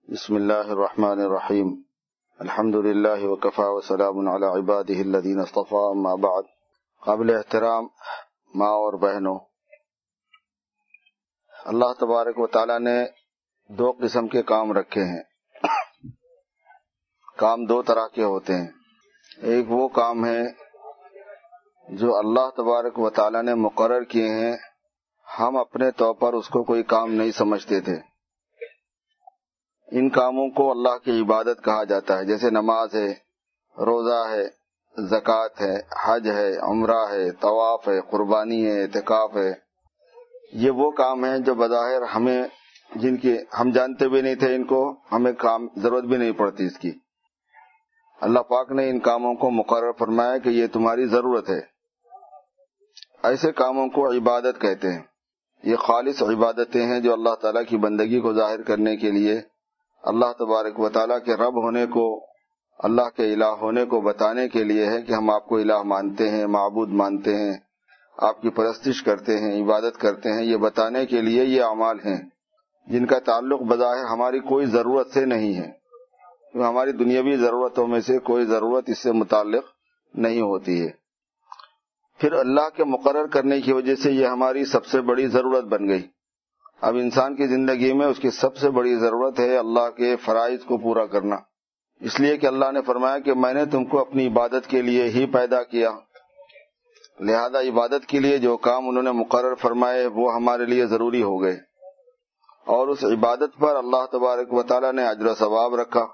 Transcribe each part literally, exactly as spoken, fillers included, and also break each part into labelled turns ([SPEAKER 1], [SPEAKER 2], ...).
[SPEAKER 1] بسم اللہ الرحمن الرحیم الحمد للہ وکفا وسلام علی عبادہ الذین اصطفی اما بعد. قابل احترام ماں اور بہنوں، اللہ تبارک و تعالی نے دو قسم کے کام رکھے ہیں. کام دو طرح کے ہوتے ہیں. ایک وہ کام ہے جو اللہ تبارک و تعالی نے مقرر کیے ہیں، ہم اپنے طور پر اس کو کوئی کام نہیں سمجھتے تھے. ان کاموں کو اللہ کی عبادت کہا جاتا ہے، جیسے نماز ہے، روزہ ہے، زکوٰۃ ہے، حج ہے، عمرہ ہے، طواف ہے، قربانی ہے، اعتکاف ہے. یہ وہ کام ہیں جو بظاہر ہمیں جن کی ہم جانتے بھی نہیں تھے، ان کو ہمیں کام ضرورت بھی نہیں پڑتی اس کی. اللہ پاک نے ان کاموں کو مقرر فرمایا کہ یہ تمہاری ضرورت ہے. ایسے کاموں کو عبادت کہتے ہیں. یہ خالص عبادتیں ہیں جو اللہ تعالیٰ کی بندگی کو ظاہر کرنے کے لیے، اللہ تبارک و تعالیٰ کے رب ہونے کو، اللہ کے الہ ہونے کو بتانے کے لیے ہے کہ ہم آپ کو الہ مانتے ہیں، معبود مانتے ہیں، آپ کی پرستش کرتے ہیں، عبادت کرتے ہیں. یہ بتانے کے لیے یہ اعمال ہیں جن کا تعلق بظاہر ہماری کوئی ضرورت سے نہیں ہے. ہماری دنیاوی ضرورتوں میں سے کوئی ضرورت اس سے متعلق نہیں ہوتی ہے. پھر اللہ کے مقرر کرنے کی وجہ سے یہ ہماری سب سے بڑی ضرورت بن گئی. اب انسان کی زندگی میں اس کی سب سے بڑی ضرورت ہے اللہ کے فرائض کو پورا کرنا، اس لیے کہ اللہ نے فرمایا کہ میں نے تم کو اپنی عبادت کے لیے ہی پیدا کیا. لہذا عبادت کے لیے جو کام انہوں نے مقرر فرمائے وہ ہمارے لیے ضروری ہو گئے، اور اس عبادت پر اللہ تبارک و تعالیٰ نے اجر و ثواب رکھا،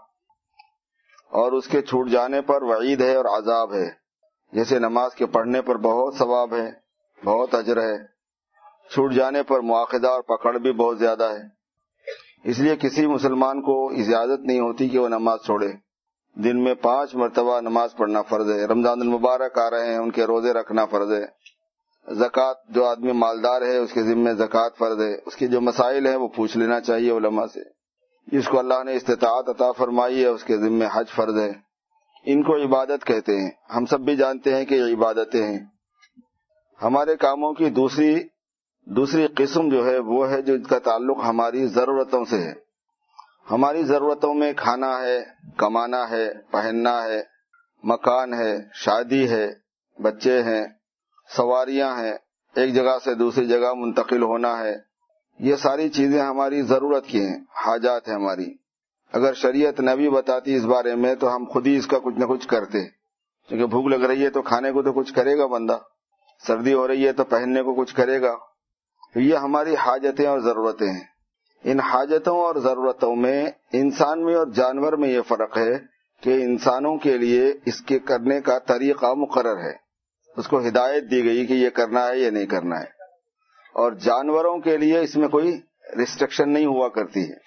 [SPEAKER 1] اور اس کے چھوٹ جانے پر وعید ہے اور عذاب ہے. جیسے نماز کے پڑھنے پر بہت ثواب ہے، بہت اجر ہے، چھوٹ جانے پر مواخذہ اور پکڑ بھی بہت زیادہ ہے. اس لیے کسی مسلمان کو اجازت نہیں ہوتی کہ وہ نماز چھوڑے. دن میں پانچ مرتبہ نماز پڑھنا فرض ہے. رمضان المبارک آ رہے ہیں، ان کے روزے رکھنا فرض ہے. زکوٰۃ، جو آدمی مالدار ہے اس کے ذمہ زکوٰۃ فرض ہے. اس کے جو مسائل ہیں وہ پوچھ لینا چاہیے علماء سے. جس کو اللہ نے استطاعت عطا فرمائی ہے اس کے ذمہ حج فرض ہے. ان کو عبادت کہتے ہیں. ہم سب بھی جانتے ہیں کہ یہ عبادتیں ہیں. ہمارے کاموں کی دوسری دوسری قسم جو ہے وہ ہے جو اس کا تعلق ہماری ضرورتوں سے ہے. ہماری ضرورتوں میں کھانا ہے، کمانا ہے، پہننا ہے، مکان ہے، شادی ہے، بچے ہیں، سواریاں ہیں، ایک جگہ سے دوسری جگہ منتقل ہونا ہے. یہ ساری چیزیں ہماری ضرورت کی ہیں، حاجات ہیں ہماری. اگر شریعت نہ بھی بتاتی اس بارے میں تو ہم خود ہی اس کا کچھ نہ کچھ کرتے، کیونکہ بھوک لگ رہی ہے تو کھانے کو تو کچھ کرے گا بندہ، سردی ہو رہی ہے تو پہننے کو کچھ کرے گا. یہ ہماری حاجتیں اور ضرورتیں ہیں. ان حاجتوں اور ضرورتوں میں انسان میں اور جانور میں یہ فرق ہے کہ انسانوں کے لیے اس کے کرنے کا طریقہ مقرر ہے، اس کو ہدایت دی گئی کہ یہ کرنا ہے یہ نہیں کرنا ہے. اور جانوروں کے لیے اس میں کوئی ریسٹرکشن نہیں ہوا کرتی ہے.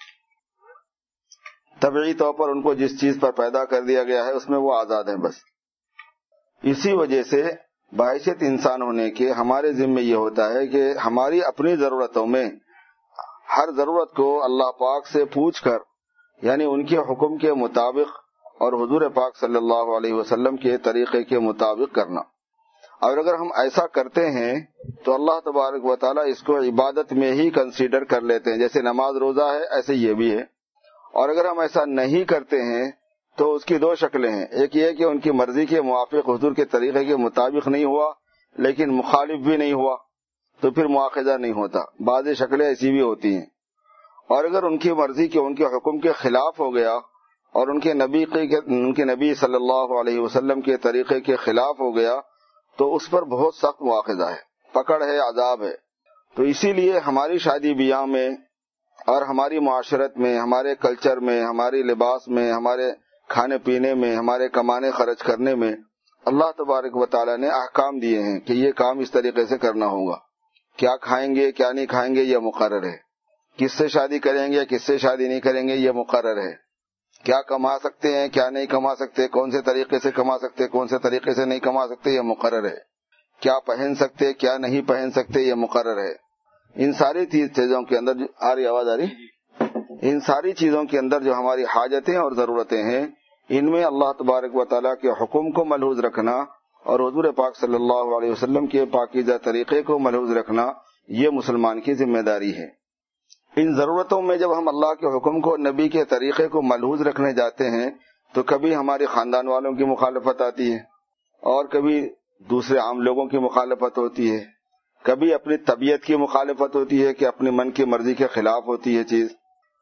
[SPEAKER 1] طبعی طور پر ان کو جس چیز پر پیدا کر دیا گیا ہے اس میں وہ آزاد ہیں بس. اسی وجہ سے باعثیت انسان ہونے کے ہمارے ذمہ یہ ہوتا ہے کہ ہماری اپنی ضرورتوں میں ہر ضرورت کو اللہ پاک سے پوچھ کر، یعنی ان کے حکم کے مطابق اور حضور پاک صلی اللہ علیہ وسلم کے طریقے کے مطابق کرنا. اور اگر ہم ایسا کرتے ہیں تو اللہ تبارک و تعالیٰ اس کو عبادت میں ہی کنسیڈر کر لیتے ہیں. جیسے نماز روزہ ہے ایسے یہ بھی ہے. اور اگر ہم ایسا نہیں کرتے ہیں تو اس کی دو شکلیں ہیں. ایک یہ کہ ان کی مرضی کے موافق حضور کے طریقے کے مطابق نہیں ہوا لیکن مخالف بھی نہیں ہوا تو پھر مواخذہ نہیں ہوتا. بعض شکلیں ایسی بھی ہوتی ہیں. اور اگر ان کی مرضی کے ان کے حکم کے خلاف ہو گیا اور ان کے نبی کے ان کے نبی صلی اللہ علیہ وسلم کے طریقے کے خلاف ہو گیا تو اس پر بہت سخت مواخذہ ہے، پکڑ ہے، عذاب ہے. تو اسی لیے ہماری شادی بیاہ میں اور ہماری معاشرت میں، ہمارے کلچر میں، ہماری لباس میں، ہمارے کھانے پینے میں، ہمارے کمانے خرچ کرنے میں اللہ تبارک و تعالیٰ نے احکام دیے ہیں کہ یہ کام اس طریقے سے کرنا ہوگا. کیا کھائیں گے کیا نہیں کھائیں گے یہ مقرر ہے. کس سے شادی کریں گے کس سے شادی نہیں کریں گے یہ مقرر ہے. کیا کما سکتے ہیں کیا نہیں کما سکتے، کون سے طریقے سے کما سکتے کون سے طریقے سے نہیں کما سکتے یہ مقرر ہے. کیا پہن سکتے کیا نہیں پہن سکتے یہ مقرر ہے. ان ساری چیزوں کے اندر جو آ رہی آواز آ رہی ان ساری چیزوں کے اندر جو ہماری حاجتیں اور ضرورتیں ہیں ان میں اللہ تبارک و تعالیٰ کے حکم کو ملحوظ رکھنا اور حضور پاک صلی اللہ علیہ وسلم کے پاکیزہ طریقے کو ملحوظ رکھنا یہ مسلمان کی ذمہ داری ہے. ان ضرورتوں میں جب ہم اللہ کے حکم کو، نبی کے طریقے کو ملحوظ رکھنے جاتے ہیں تو کبھی ہمارے خاندان والوں کی مخالفت آتی ہے، اور کبھی دوسرے عام لوگوں کی مخالفت ہوتی ہے، کبھی اپنی طبیعت کی مخالفت ہوتی ہے کہ اپنی من کی مرضی کے خلاف ہوتی ہے چیز.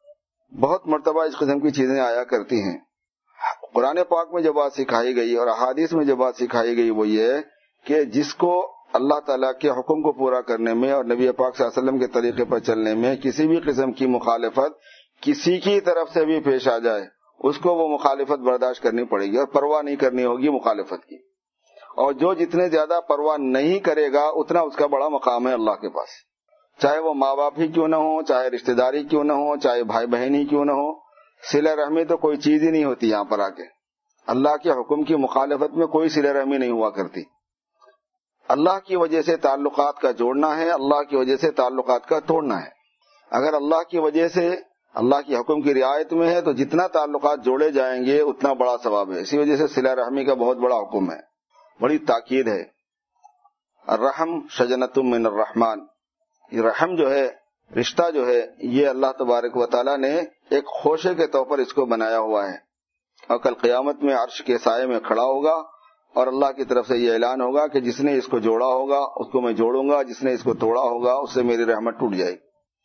[SPEAKER 1] بہت مرتبہ اس قسم کی چیزیں آیا کرتی ہیں. قرآن پاک میں جو بات سکھائی گئی اور احادیث میں جو بات سکھائی گئی وہ یہ ہے کہ جس کو اللہ تعالیٰ کے حکم کو پورا کرنے میں اور نبی پاک صلی اللہ علیہ وسلم کے طریقے پر چلنے میں کسی بھی قسم کی مخالفت کسی کی طرف سے بھی پیش آ جائے، اس کو وہ مخالفت برداشت کرنی پڑے گی اور پرواہ نہیں کرنی ہوگی مخالفت کی. اور جو جتنے زیادہ پرواہ نہیں کرے گا اتنا اس کا بڑا مقام ہے اللہ کے پاس، چاہے وہ ماں باپ ہی کیوں نہ ہو، چاہے رشتہ داری کیوں نہ ہو، چاہے بھائی بہن ہی کیوں نہ ہو. صلہ رحمی تو کوئی چیز ہی نہیں ہوتی یہاں پر آ کے. اللہ کے حکم کی مخالفت میں کوئی صلہ رحمی نہیں ہوا کرتی. اللہ کی وجہ سے تعلقات کا جوڑنا ہے، اللہ کی وجہ سے تعلقات کا توڑنا ہے. اگر اللہ کی وجہ سے اللہ کے حکم کی رعایت میں ہے تو جتنا تعلقات جوڑے جائیں گے اتنا بڑا ثواب ہے. اسی وجہ سے صلہ رحمی کا بہت بڑا حکم ہے، بڑی تاکید ہے. الرحم شجنۃ من الرحمن، یہ رحم جو ہے، رشتہ جو ہے، یہ اللہ تبارک و تعالیٰ نے ایک خوشے کے طور پر اس کو بنایا ہوا ہے، اور کل قیامت میں عرش کے سائے میں کھڑا ہوگا اور اللہ کی طرف سے یہ اعلان ہوگا کہ جس نے اس کو جوڑا ہوگا اس کو میں جوڑوں گا، جس نے اس کو توڑا ہوگا اس سے میری رحمت ٹوٹ جائے گی.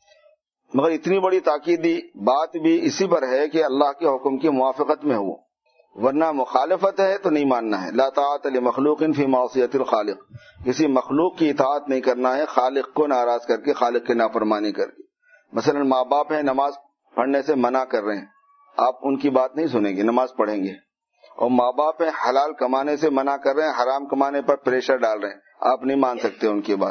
[SPEAKER 1] مگر اتنی بڑی تاکیدی بات بھی اسی پر ہے کہ اللہ کے حکم کی موافقت میں ہو، ورنہ مخالفت ہے تو نہیں ماننا ہے. لا طاعت لمخلوق فی معصیت الخالق، کسی مخلوق کی اطاعت نہیں کرنا ہے خالق کو ناراض کر کے، خالق کی نافرمانی کر کے. مثلا ماں باپ ہیں نماز پڑھنے سے منع کر رہے ہیں، آپ ان کی بات نہیں سنیں گے، نماز پڑھیں گے. اور ماں باپ ہیں حلال کمانے سے منع کر رہے ہیں، حرام کمانے پر پریشر ڈال رہے ہیں، آپ نہیں مان سکتے ان کی بات.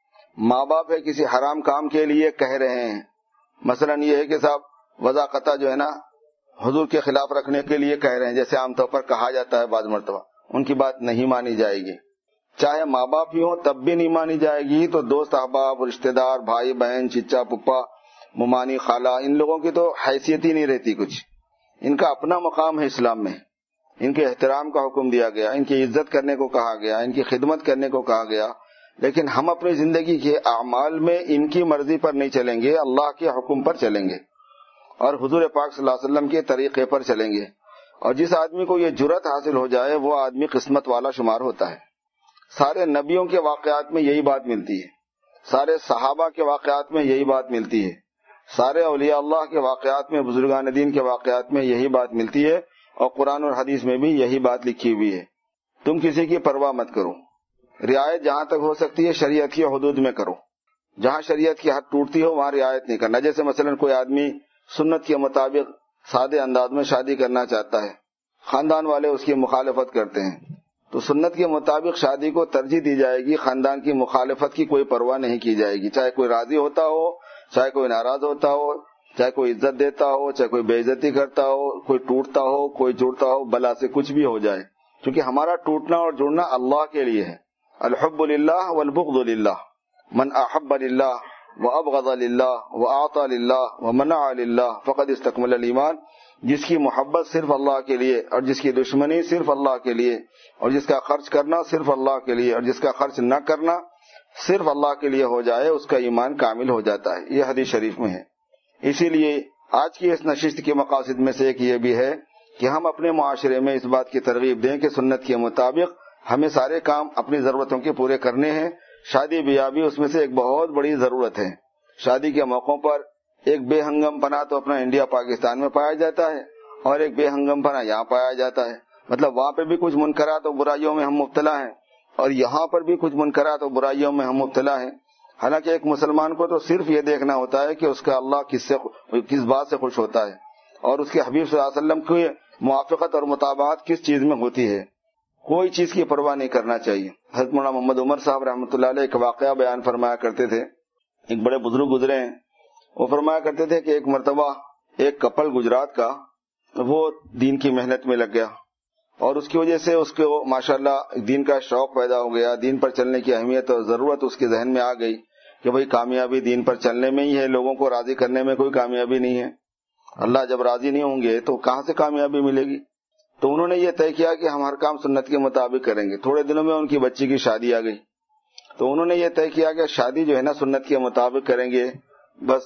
[SPEAKER 1] ماں باپ ہے کسی حرام کام کے لیے کہہ رہے ہیں، مثلا یہ ہے کہ صاحب وضاقتہ جو ہے نا حضور کے خلاف رکھنے کے لیے کہہ رہے ہیں، جیسے عام طور پر کہا جاتا ہے بعض مرتبہ، ان کی بات نہیں مانی جائے گی. چاہے ماں باپ ہی ہوں تب بھی نہیں مانی جائے گی. تو دوست احباب، رشتہ دار، بھائی بہن، چچا پپا، ممانی خالہ، ان لوگوں کی تو حیثیت ہی نہیں رہتی کچھ. ان کا اپنا مقام ہے اسلام میں، ان کے احترام کا حکم دیا گیا، ان کی عزت کرنے کو کہا گیا، ان کی خدمت کرنے کو کہا گیا. لیکن ہم اپنی زندگی کے اعمال میں ان کی مرضی پر نہیں چلیں گے، اللہ کے حکم پر چلیں گے اور حضور پاک صلی اللہ علیہ وسلم کے طریقے پر چلیں گے. اور جس آدمی کو یہ جرأت حاصل ہو جائے وہ آدمی قسمت والا شمار ہوتا ہے. سارے نبیوں کے واقعات میں یہی بات ملتی ہے، سارے صحابہ کے واقعات میں یہی بات ملتی ہے، سارے اولیاء اللہ کے واقعات میں، بزرگان دین کے واقعات میں یہی بات ملتی ہے. اور قرآن اور حدیث میں بھی یہی بات لکھی ہوئی ہے. تم کسی کی پرواہ مت کرو، رعایت جہاں تک ہو سکتی ہے شریعت کی حدود میں کرو. جہاں شریعت کی حد ٹوٹتی ہو وہاں رعایت نہیں کرنا. جیسے مثلا کوئی آدمی سنت کے مطابق سادے انداز میں شادی کرنا چاہتا ہے، خاندان والے اس کی مخالفت کرتے ہیں، تو سنت کے مطابق شادی کو ترجیح دی جائے گی، خاندان کی مخالفت کی کوئی پرواہ نہیں کی جائے گی. چاہے کوئی راضی ہوتا ہو، چاہے کوئی ناراض ہوتا ہو، چاہے کوئی عزت دیتا ہو، چاہے کوئی بے عزتی کرتا ہو، کوئی ٹوٹتا ہو، کوئی جڑتا ہو، بلا سے کچھ بھی ہو جائے، کیونکہ ہمارا ٹوٹنا اور جڑنا اللہ کے لیے ہے. الحب للہ والبغض للہ، من احب للہ وابغض للہ واعطى للہ ومنع للہ فقد استکمل الایمان. جس کی محبت صرف اللہ کے لیے اور جس کی دشمنی صرف اللہ کے لیے اور جس کا خرچ کرنا صرف اللہ کے لیے اور جس کا خرچ نہ کرنا صرف اللہ کے لیے ہو جائے، اس کا ایمان کامل ہو جاتا ہے. یہ حدیث شریف میں ہے. اسی لیے آج کی اس نشست کے مقاصد میں سے ایک یہ بھی ہے کہ ہم اپنے معاشرے میں اس بات کی ترغیب دیں کہ سنت کے مطابق ہمیں سارے کام اپنی ضرورتوں کے پورے کرنے ہیں. شادی بیاہ بھی اس میں سے ایک بہت بڑی ضرورت ہے. شادی کے موقعوں پر ایک بے ہنگم پنا تو اپنا انڈیا پاکستان میں پایا جاتا ہے اور ایک بے ہنگم پنا یہاں پایا جاتا ہے. مطلب وہاں پہ بھی کچھ منکرات اور برائیوں میں ہم مبتلا ہیں اور یہاں پر بھی کچھ منکرات اور برائیوں میں ہم مبتلا ہیں. حالانکہ ایک مسلمان کو تو صرف یہ دیکھنا ہوتا ہے کہ اس کا اللہ کس سے کس بات سے خوش ہوتا ہے اور اس کے حبیب صلی اللہ علیہ وسلم کی موافقت اور مطابقت کس چیز میں ہوتی ہے. کوئی چیز کی پرواہ نہیں کرنا چاہیے. حضرت مولانا محمد عمر صاحب رحمۃ اللہ علیہ ایک واقعہ بیان فرمایا کرتے تھے. ایک بڑے بزرگ گزرے ہیں، وہ فرمایا کرتے تھے کہ ایک مرتبہ ایک کپل گجرات کا وہ دین کی محنت میں لگ گیا اور اس کی وجہ سے اس کو ماشاءاللہ دین کا شوق پیدا ہو گیا. دین پر چلنے کی اہمیت اور ضرورت اس کے ذہن میں آ گئی کہ بھئی کامیابی دین پر چلنے میں ہی ہے، لوگوں کو راضی کرنے میں کوئی کامیابی نہیں ہے. اللہ جب راضی نہیں ہوں گے تو کہاں سے کامیابی ملے گی. تو انہوں نے یہ طے کیا کہ ہم ہر کام سنت کے مطابق کریں گے. تھوڑے دنوں میں ان کی بچی کی شادی آ گئی تو انہوں نے یہ طے کیا کہ شادی جو ہے نا سنت کے مطابق کریں گے. بس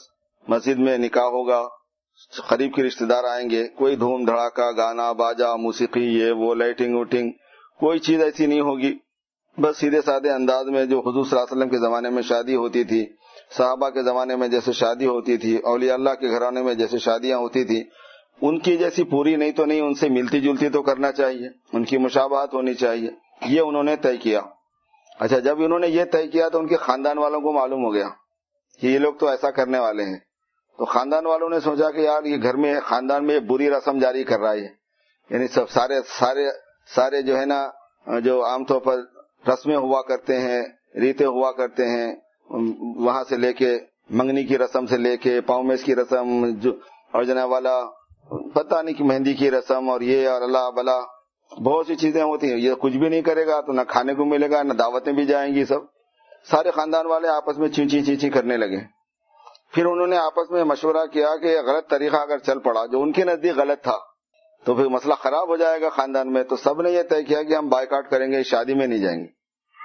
[SPEAKER 1] مسجد میں نکاح ہوگا، قریب کے رشتہ دار آئیں گے، کوئی دھوم دھڑاکا، گانا باجا، موسیقی، یہ وہ لائٹنگ ووٹنگ کوئی چیز ایسی نہیں ہوگی. بس سیدھے سادے انداز میں جو حضور صلی اللہ علیہ وسلم کے زمانے میں شادی ہوتی تھی، صحابہ کے زمانے میں جیسے شادی ہوتی تھی، اولیاء اللہ کے گھرانے میں جیسے شادیاں ہوتی تھی، ان کی جیسی پوری نہیں تو نہیں، ان سے ملتی جلتی تو کرنا چاہیے، ان کی مشابہت ہونی چاہیے. یہ انہوں نے طے کیا. اچھا، جب انہوں نے یہ طے کیا تو ان کے خاندان والوں کو معلوم ہو گیا کہ یہ لوگ تو ایسا کرنے والے ہیں. تو خاندان والوں نے سوچا کہ یار یہ گھر میں خاندان میں بری رسم جاری کر رہا ہے، یعنی سب سارے سارے سارے جو ہے نا، جو عام طور پر رسمیں ہوا کرتے ہیں، ریتیں ہوا کرتے ہیں، وہاں سے لے کے منگنی کی رسم سے لے کے پاؤمیس کی رسم جو اور جناب والا پتہ نہیں کہ مہندی کی رسم اور یہ اور اللہ بلا بہت سی چیزیں ہوتی ہیں. یہ کچھ بھی نہیں کرے گا تو نہ کھانے کو ملے گا، نہ دعوتیں بھی جائیں گی. سب سارے خاندان والے آپس میں چینچی چینچی کرنے لگے. پھر انہوں نے آپس میں مشورہ کیا کہ غلط طریقہ اگر چل پڑا جو ان کے نزدیک غلط تھا تو پھر مسئلہ خراب ہو جائے گا خاندان میں. تو سب نے یہ طے کیا کہ ہم بائیکاٹ کریں گے، شادی میں نہیں جائیں گے.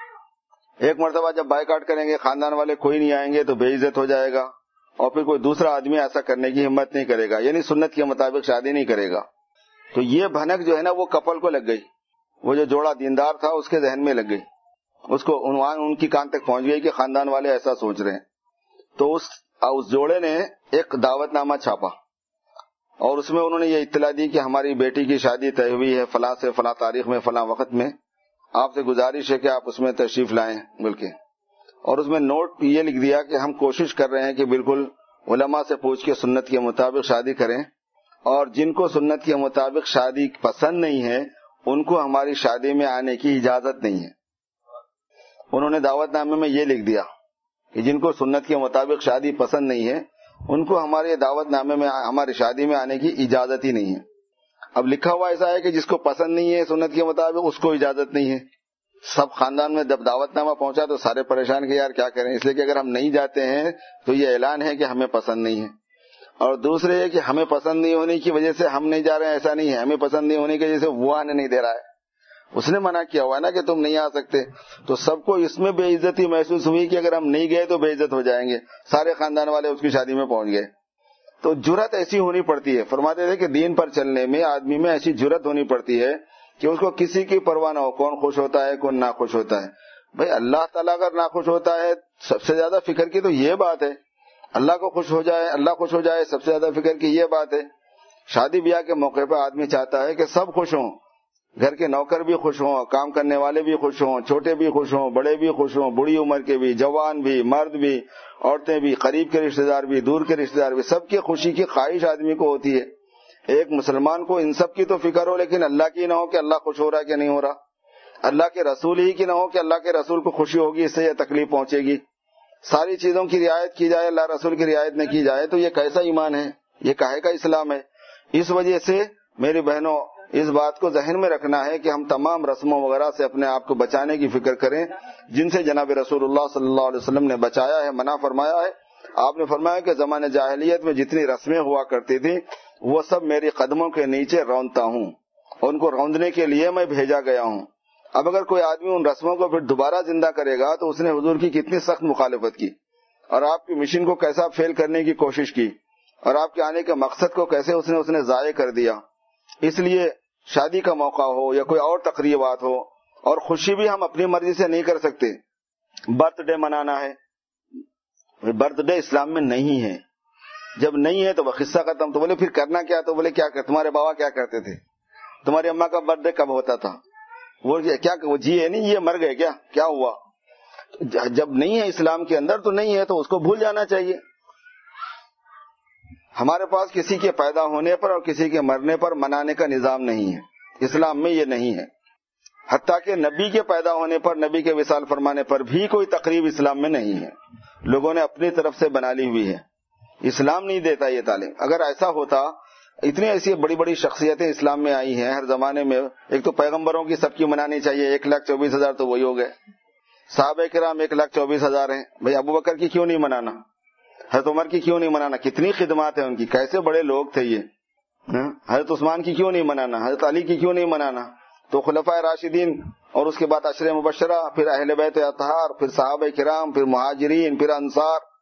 [SPEAKER 1] ایک مرتبہ جب بائیکاٹ کریں گے، خاندان والے کوئی نہیں آئیں گے تو بے عزت ہو جائے گا، اور پھر کوئی دوسرا آدمی ایسا کرنے کی ہمت نہیں کرے گا، یعنی سنت کے مطابق شادی نہیں کرے گا. تو یہ بھنک جو ہے نا وہ کپل کو لگ گئی، وہ جو جوڑا دیندار تھا اس کے ذہن میں لگ گئی، اس کو عنوان ان کی کان تک پہنچ گئی کہ خاندان والے ایسا سوچ رہے ہیں. تو اس اس جوڑے نے ایک دعوت نامہ چھاپا اور اس میں انہوں نے یہ اطلاع دی کہ ہماری بیٹی کی شادی طے ہوئی ہے فلاں سے فلاں تاریخ میں فلاں وقت میں، آپ سے گزارش ہے کہ آپ اس میں تشریف لائیں بلکہ. اور اس میں نوٹ یہ لکھ دیا کہ ہم کوشش کر رہے ہیں کہ بالکل علماء سے پوچھ کے سنت کے مطابق شادی کریں، اور جن کو سنت کے مطابق شادی پسند نہیں ہے ان کو ہماری شادی میں آنے کی اجازت نہیں ہے. انہوں نے دعوت نامے میں یہ لکھ دیا کہ جن کو سنت کے مطابق شادی پسند نہیں ہے ان کو ہمارے دعوت نامے میں ہماری شادی میں آنے کی اجازت ہی نہیں ہے. اب لکھا ہوا ایسا ہے کہ جس کو پسند نہیں ہے سنت کے مطابق اس کو اجازت نہیں ہے. سب خاندان میں جب دعوت نامہ پہنچا تو سارے پریشان کہ یار کیا کریں، اس لیے کہ اگر ہم نہیں جاتے ہیں تو یہ اعلان ہے کہ ہمیں پسند نہیں ہے. اور دوسرے یہ کہ ہمیں پسند نہیں ہونے کی وجہ سے ہم نہیں جا رہے ہیں، ایسا نہیں ہے، ہمیں پسند نہیں ہونے کی وجہ سے وہ آنے نہیں دے رہا ہے، اس نے منع کیا ہوا ہے نا کہ تم نہیں آ سکتے. تو سب کو اس میں بے عزتی محسوس ہوئی کہ اگر ہم نہیں گئے تو بے عزت ہو جائیں گے. سارے خاندان والے اس کی شادی میں پہنچ گئے. تو جرت ایسی ہونی پڑتی ہے، فرماتے تھے کہ دین پر چلنے میں آدمی میں ایسی جرت ہونی پڑتی ہے کہ اس کو کسی کی پرواہ نہ ہو، کون خوش ہوتا ہے کون ناخوش ہوتا ہے. بھائی اللہ تعالیٰ اگر ناخوش ہوتا ہے سب سے زیادہ فکر کی تو یہ بات ہے، اللہ کو خوش ہو جائے اللہ خوش ہو جائے سب سے زیادہ فکر کی یہ بات ہے. شادی بیاہ کے موقع پہ آدمی چاہتا ہے کہ سب خوش ہوں، گھر کے نوکر بھی خوش ہوں، کام کرنے والے بھی خوش ہوں، چھوٹے بھی خوش ہوں، بڑے بھی خوش ہوں، بڑی عمر کے بھی، جوان بھی، مرد بھی، عورتیں بھی، قریب کے رشتہ دار بھی، دور کے رشتہ دار بھی، سب کی خوشی کی خواہش آدمی کو ہوتی ہے. ایک مسلمان کو ان سب کی تو فکر ہو لیکن اللہ کی نہ ہو کہ اللہ خوش ہو رہا ہے کہ نہیں ہو رہا، اللہ کے رسول ہی کی نہ ہو کہ اللہ کے رسول کو خوشی ہوگی اس سے یہ تکلیف پہنچے گی. ساری چیزوں کی رعایت کی جائے، اللہ رسول کی رعایت نہ کی جائے تو یہ کیسا ایمان ہے، یہ کاہے کا اسلام ہے. اس وجہ سے میری بہنوں اس بات کو ذہن میں رکھنا ہے کہ ہم تمام رسموں وغیرہ سے اپنے آپ کو بچانے کی فکر کریں جن سے جناب رسول اللہ صلی اللہ علیہ وسلم نے بچایا ہے، منع فرمایا ہے. آپ نے فرمایا کہ زمانے جاہلیت میں جتنی رسمیں ہوا کرتی تھی وہ سب میری قدموں کے نیچے روندتا ہوں، ان کو روندنے کے لیے میں بھیجا گیا ہوں. اب اگر کوئی آدمی ان رسموں کو پھر دوبارہ زندہ کرے گا تو اس نے حضور کی کتنی سخت مخالفت کی اور آپ کی مشن کو کیسا فیل کرنے کی کوشش کی اور آپ کے آنے کے مقصد کو کیسے اس نے اس نے ضائع کر دیا. اس لیے شادی کا موقع ہو یا کوئی اور تقریبات ہو، اور خوشی بھی ہم اپنی مرضی سے نہیں کر سکتے. برتھ ڈے منانا ہے، برتھ ڈے اسلام میں نہیں ہے. جب نہیں ہے تو وہ قصہ ختم. تو بولے پھر کرنا کیا؟ تو بولے کیا کر تمہارے بابا کیا کرتے تھے، تمہاری اماں کا برتھ ڈے کب ہوتا تھا، وہ کیا وہ جیے نہیں، یہ مر گئے کیا کیا ہوا؟ جب نہیں ہے اسلام کے اندر تو نہیں ہے تو اس کو بھول جانا چاہیے. ہمارے پاس کسی کے پیدا ہونے پر اور کسی کے مرنے پر منانے کا نظام نہیں ہے، اسلام میں یہ نہیں ہے. حتیٰ کہ نبی کے پیدا ہونے پر، نبی کے وصال فرمانے پر بھی کوئی تقریب اسلام میں نہیں ہے، لوگوں نے اپنی طرف سے بنا لی ہوئی ہے. اسلام نہیں دیتا یہ تعلیم. اگر ایسا ہوتا، اتنی ایسی بڑی بڑی شخصیتیں اسلام میں آئی ہیں ہر زمانے میں. ایک تو پیغمبروں کی سب کی منانی چاہیے، ایک لاکھ چوبیس ہزار تو وہی ہو گئے. صحابہ کرام ایک لاکھ چوبیس ہزار ہیں. بھائی ابو بکر کی کیوں نہیں منانا، حضرت عمر کی کیوں نہیں منانا، کتنی خدمات ہیں ان کی، کیسے بڑے لوگ تھے یہ. حضرت عثمان کی کیوں نہیں منانا، حضرت علی کی کیوں نہیں منانا. تو خلفائے راشدین اور اس کے بعد عشرہ مبشرہ، پھر اہل بیت اطہار، پھر صحابہ کرام، پھر مہاجرین، پھر انصار،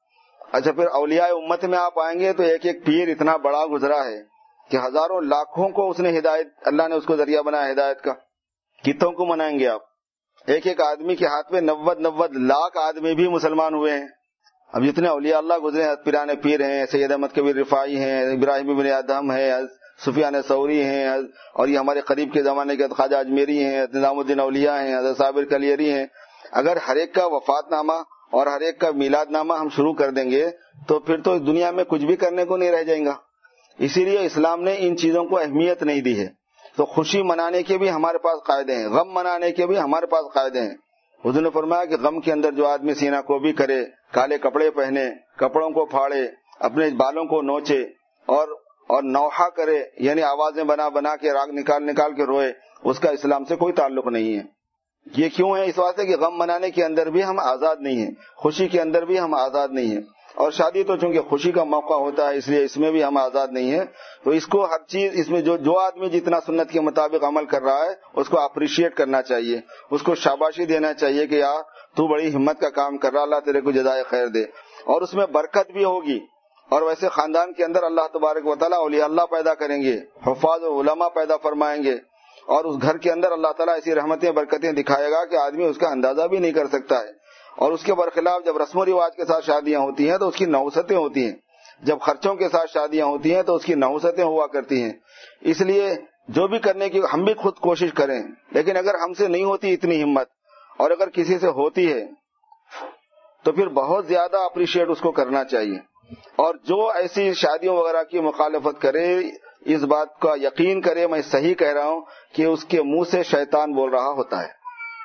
[SPEAKER 1] اچھا پھر اولیاء امت میں آپ آئیں گے تو ایک ایک پیر اتنا بڑا گزرا ہے کہ ہزاروں لاکھوں کو اس نے ہدایت، اللہ نے اس کو ذریعہ بنایا ہدایت کا. کتوں کو منائیں گے آپ؟ ایک ایک آدمی کے ہاتھ میں نوے نوے لاکھ آدمی بھی مسلمان ہوئے ہیں. اب جتنے اولیاء اللہ گزرے ہیں، پیران پیر ہیں، سید احمد کبیر رفاعی ہیں، ابراہیم بن ادہم ہیں، سفیان ثوری ہیں، اور یہ ہمارے قریب کے زمانے کے خواجہ اجمیری ہیں، نظام الدین اولیاء ہیں، حضرت صابر کلیری ہیں. اگر ہر ایک کا وفات نامہ اور ہر ایک کا میلاد نامہ ہم شروع کر دیں گے تو پھر تو اس دنیا میں کچھ بھی کرنے کو نہیں رہ جائے گا. اسی لیے اسلام نے ان چیزوں کو اہمیت نہیں دی ہے. تو خوشی منانے کے بھی ہمارے پاس قاعدے ہیں، غم منانے کے بھی ہمارے پاس قاعدے ہیں. حضور نے فرمایا کہ غم کے اندر جو آدمی سینہ کو بھی کرے، کالے کپڑے پہنے، کپڑوں کو پھاڑے، اپنے بالوں کو نوچے اور اور نوحہ کرے، یعنی آوازیں بنا بنا کے راگ نکال نکال کے روئے، اس کا اسلام سے کوئی تعلق نہیں ہے. یہ کیوں ہے؟ اس واسطے کہ غم منانے کے اندر بھی ہم آزاد نہیں ہیں، خوشی کے اندر بھی ہم آزاد نہیں ہیں. اور شادی تو چونکہ خوشی کا موقع ہوتا ہے اس لیے اس میں بھی ہم آزاد نہیں ہیں. تو اس کو ہر چیز، اس میں جو جو آدمی جتنا سنت کے مطابق عمل کر رہا ہے اس کو اپریشیٹ کرنا چاہیے، اس کو شاباشی دینا چاہیے کہ یار تو بڑی ہمت کا کام کر رہا، اللہ تیرے کو جزائے خیر دے. اور اس میں برکت بھی ہوگی. اور ویسے خاندان کے اندر اللہ تبارک و تعالیٰ اولیاء اللہ پیدا کریں گے، حفاظ و علماء پیدا فرمائیں گے، اور اس گھر کے اندر اللہ تعالیٰ ایسی رحمتیں برکتیں دکھائے گا کہ آدمی اس کا اندازہ بھی نہیں کر سکتا ہے. اور اس کے برخلاف جب رسم و رواج کے ساتھ شادیاں ہوتی ہیں تو اس کی نحوستیں ہوتی ہیں، جب خرچوں کے ساتھ شادیاں ہوتی ہیں تو اس کی نحوستیں ہوا کرتی ہیں. اس لیے جو بھی کرنے کی ہم بھی خود کوشش کریں، لیکن اگر ہم سے نہیں ہوتی اتنی ہمت اور اگر کسی سے ہوتی ہے تو پھر بہت زیادہ اپریشیٹ اس کو کرنا چاہیے. اور جو ایسی شادیوں وغیرہ کی مخالفت کرے اس بات کا یقین کرے، میں صحیح کہہ رہا ہوں، کہ اس کے منہ سے شیطان بول رہا ہوتا ہے.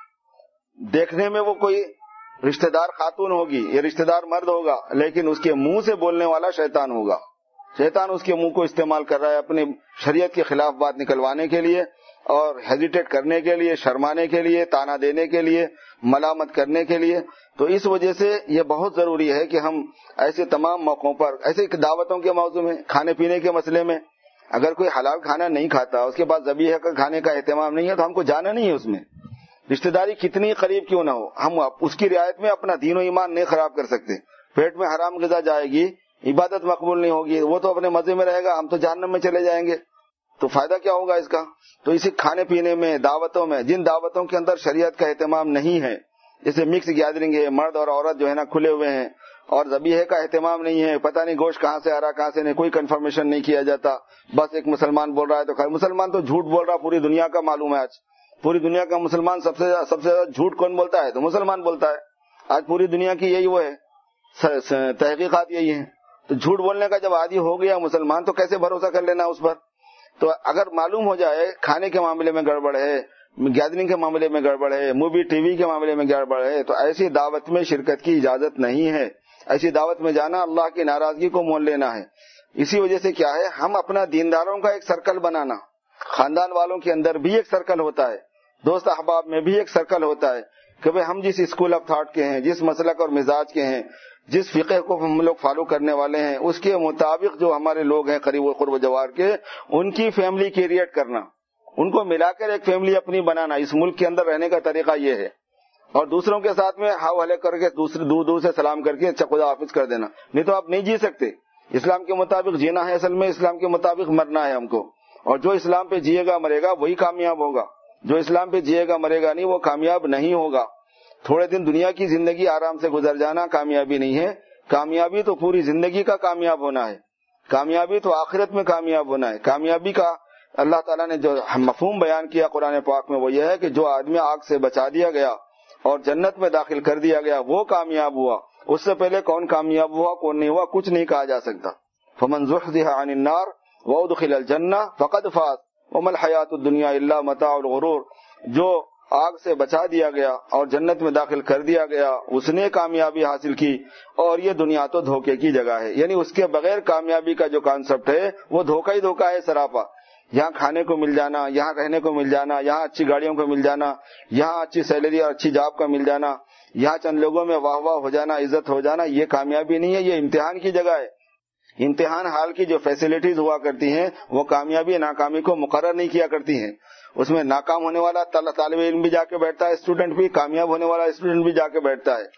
[SPEAKER 1] دیکھنے میں وہ کوئی رشتہ دار خاتون ہوگی یا رشتہ دار مرد ہوگا، لیکن اس کے منہ سے بولنے والا شیطان ہوگا. شیطان اس کے منہ کو استعمال کر رہا ہے اپنی شریعت کے خلاف بات نکلوانے کے لیے اور ہیزیٹیٹ کرنے کے لیے، شرمانے کے لیے، تانا دینے کے لیے، ملامت کرنے کے لیے. تو اس وجہ سے یہ بہت ضروری ہے کہ ہم ایسے تمام موقعوں پر، ایسے دعوتوں کے موضوع میں، کھانے پینے کے مسئلے میں، اگر کوئی حلال کھانا نہیں کھاتا، اس کے بعد ذبیحہ کا کھانے کا اہتمام نہیں ہے تو ہم کو جانا نہیں ہے. اس میں رشتہ داری کتنی قریب کیوں نہ ہو، ہم اس کی رعایت میں اپنا دین و ایمان نہیں خراب کر سکتے. پیٹ میں حرام غذا جائے گی، عبادت مقبول نہیں ہوگی، وہ تو اپنے مزے میں رہے گا، ہم تو جہنم میں چلے جائیں گے. تو فائدہ کیا ہوگا اس کا؟ تو اسی کھانے پینے میں، دعوتوں میں، جن دعوتوں کے اندر شریعت کا اہتمام نہیں ہے، جیسے مکس گیدرنگ ہے، مرد اور عورت جو ہے نا کھلے ہوئے ہیں، اور ذبیحے کا اہتمام نہیں ہے، پتہ نہیں گوشت کہاں سے آ رہا کہاں سے نہیں، کوئی کنفرمیشن نہیں کیا جاتا. بس ایک مسلمان بول رہا ہے تو خیر، مسلمان تو جھوٹ بول رہا پوری دنیا کا معلوم ہے. آج پوری دنیا کا مسلمان سب سے سب سے زیادہ جھوٹ کون بولتا ہے؟ تو مسلمان بولتا ہے. آج پوری دنیا کی یہی وہ ہے، تحقیقات یہی ہیں. تو جھوٹ بولنے کا جب عادی ہو گیا مسلمان تو کیسے بھروسہ کر لینا اس پر؟ تو اگر معلوم ہو جائے کھانے کے معاملے میں گڑبڑ ہے، گیدرنگ کے معاملے میں گڑبڑ ہے، مووی ٹی وی کے معاملے میں گڑبڑ ہے، تو ایسی دعوت میں شرکت کی اجازت نہیں ہے. ایسی دعوت میں جانا اللہ کی ناراضگی کو مول لینا ہے. اسی وجہ سے کیا ہے، ہم اپنا دینداروں کا ایک سرکل بنانا، خاندان والوں کے اندر بھی ایک سرکل ہوتا ہے، دوست احباب میں بھی ایک سرکل ہوتا ہے کہ بھئی ہم جس اسکول آف تھاٹ کے ہیں، جس مسلک اور مزاج کے ہیں، جس فقہ کو ہم لوگ فالو کرنے والے ہیں، اس کے مطابق جو ہمارے لوگ ہیں قریب و قرب و جوار کے، ان کی فیملی کریٹ کرنا، ان کو ملا کر ایک فیملی اپنی بنانا. اس ملک کے اندر رہنے کا طریقہ یہ ہے. اور دوسروں کے ساتھ میں ہاؤ ہلے کر کے دوسرے دور دور سے سلام کر کے خدا حافظ کر دینا، نہیں تو آپ نہیں جی سکتے. اسلام کے مطابق جینا ہے، اصل میں اسلام کے مطابق مرنا ہے ہم کو. اور جو اسلام پہ جیے گا مرے گا وہی کامیاب ہوگا، جو اسلام پہ جیے گا مرے گا نہیں وہ کامیاب نہیں ہوگا. تھوڑے دن دنیا کی زندگی آرام سے گزر جانا کامیابی نہیں ہے. کامیابی تو پوری زندگی کا کامیاب ہونا ہے، کامیابی تو آخرت میں کامیاب ہونا ہے. کامیابی کا اللہ تعالیٰ نے جو مفہوم بیان کیا قرآن پاک میں وہ یہ ہے کہ جو آدمی آگ سے بچا دیا گیا اور جنت میں داخل کر دیا گیا وہ کامیاب ہوا. اس سے پہلے کون کامیاب ہوا کون نہیں ہوا کچھ نہیں کہا جا سکتا. فمن زحزح عن النار وادخل الجنہ فقد فاز وما الحیات الدنیا الا متاع الغرور. جو آگ سے بچا دیا گیا اور جنت میں داخل کر دیا گیا اس نے کامیابی حاصل کی، اور یہ دنیا تو دھوکے کی جگہ ہے. یعنی اس کے بغیر کامیابی کا جو کانسیپٹ ہے وہ دھوکہ ہی دھوکہ ہے سراپا. یہاں کھانے کو مل جانا، یہاں رہنے کو مل جانا، یہاں اچھی گاڑیوں کو مل جانا، یہاں اچھی سیلری اور اچھی جاب کا مل جانا، یہاں چند لوگوں میں واہ واہ ہو جانا، عزت ہو جانا، یہ کامیابی نہیں ہے، یہ امتحان کی جگہ ہے. امتحان حال کی جو فیسلٹیز ہوا کرتی ہیں وہ کامیابی ناکامی کو مقرر نہیں کیا کرتی ہیں. اس میں ناکام ہونے والا طالب علم بھی جا کے بیٹھتا ہے، اسٹوڈنٹ بھی، کامیاب ہونے والا اسٹوڈنٹ بھی جا کے بیٹھتا ہے.